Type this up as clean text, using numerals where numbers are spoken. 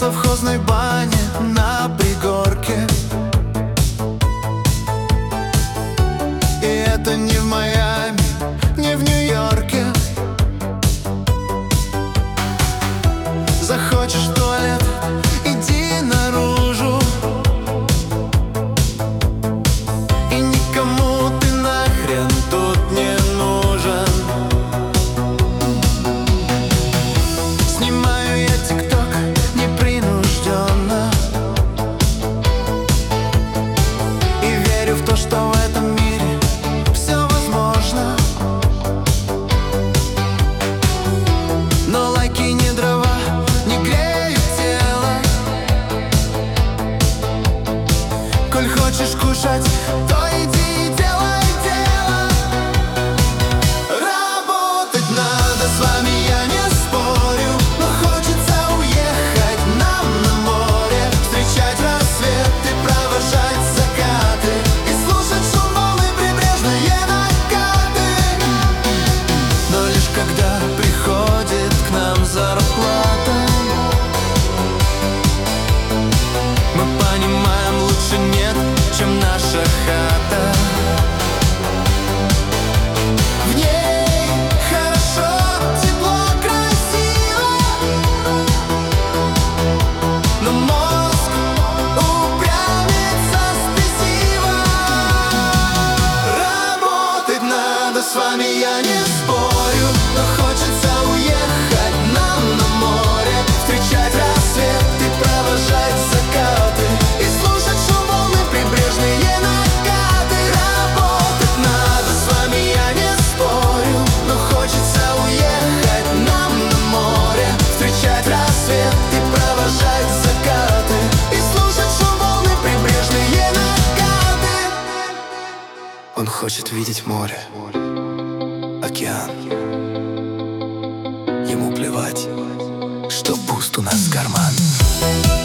совхозной бане на пригорке. И это не в Майами, не в Нью-Йорке. Захочешь в туалет, иди наружу, и никому ты нахрен тут не нужен. Снимаю я тикток непринужденно и верю в то, что в этом мире все возможно. Но лайки не дрова, не греют тело. Коль хочешь кушать, то иди и делай дело. Работать надо, с вами я не спорю, но хочется уехать нам на море, встречать рассветы, провожать закаты и слушать шум волны, прибрежные накаты. Но лишь когда приходит к нам зарплата, мы понимаем, лучше нет, чем наша хата. В ней хорошо, тепло, красиво, но мозг упрямится спесиво. Работать надо, с вами я не спорю, но хочется уехать нам на море, встречать рассветы, провожать закаты и слушать шум волны, прибрежные накаты. Работать надо, с вами я не спорю, но хочется уехать нам на море, встречать рассветы, провожать закаты и слушать шум волны, прибрежные накаты. Он хочет видеть море, океан. Ему плевать, что пуст у нас карман.